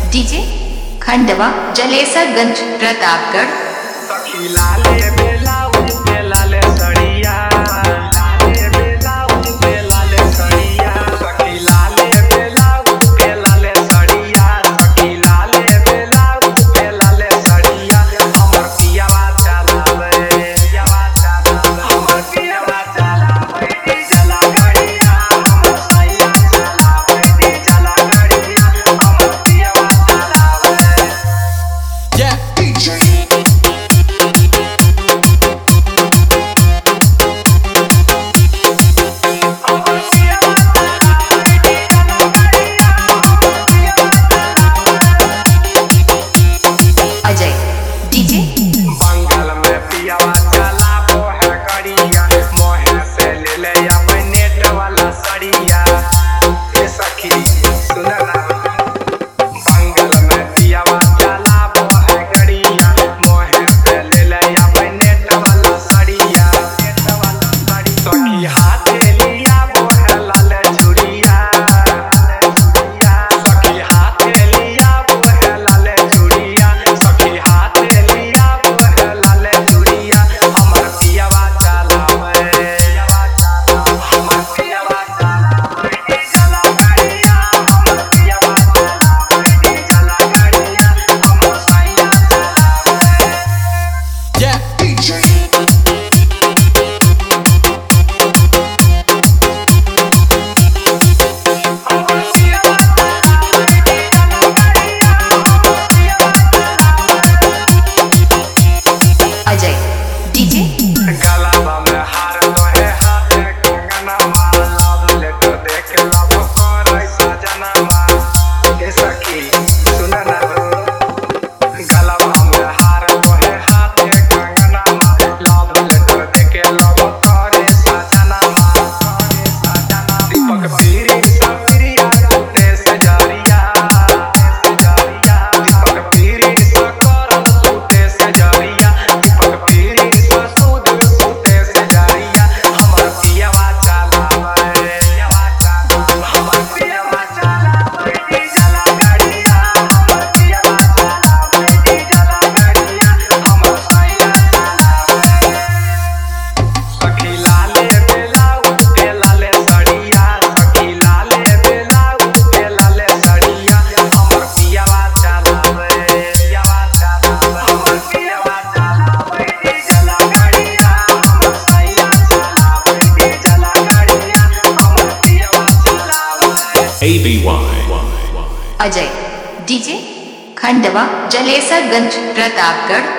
DJ Khandwa Jalesarganj Pratapgarh. सखी लाले बेलाउज पे लाले सड़िया, लाले बेलाउज पे लाले सड़िया, सखी लाले बेलाउज पे लाले सड़िया, सखी लाले बेलाउज पे लाले सड़िया। हमर पियावा चलावे, पियावा चलावे, हमर पियावा चलावे डीजल गाड़िया, हमर सैया चलावे डीजल गाड़िया, हमर पियावा चलावे। Yeah, DJ. Ajay DJ Bengal में पियावा चलाबो है गाड़िया, मोहे से ले ले अपन नेट वाला सड़िया। ए सखी सुन ना, बंगाल में पियावा चलाबो है गाड़िया, मोहे से ले ले अपन नेट वाला सड़िया, नेट वाला सड़ी। सखी हाथ लिया वो है लाल चूड़िया, सखी हाथ लिया वो है लाल चूड़िया, सखी हाथ लिया वो है लाल चूड़िया। हमर पियावा चलावे, हमर पियावा चलावे डीजल गाड़िया, हमर पियावा चलावे डीजल गाड़िया, हमर सैया चलावे। Yeah, DJ. हमर पियावा चलावे डीजल गाड़िया, हमर पियावा चलावे। अजय डीजे गलावा में हार तोहे हाथे कंगनवा, लव लेटर देख लव करे सजनवा। ए सखी सुन ना हो, गलावा में हार तोहे हाथे कंगनवा, लव लेटर देख लव करे सजनवा, करे सजनवा। दीपक पीरी सफरिया टूटे से जरिया, दीपक पीरी सकर टूटे से जरिया, दीपक पीरी ससूद टूटे से जरिया। हमर पियावा चलावे, पियावा चलावे, हमर पियावा चलावे डीजल गाड़िया, हमर पियावा चलावे डीजल गाड़िया, हमर सैया चलावे। सखी लाले बेलाउज पे लाले सड़िया, सखी लाले बेलाउज पे लाले सड़िया। हमर पियावा चलावे, पियावा चलावे, हमर पियावा चलावे डीजल गाड़िया, हमर सैया चलावे डीजल गाड़िया, हमर पियावा चलावे। ABY. अजय डीजे खंडवा जलेसरगंज प्रतापगढ़।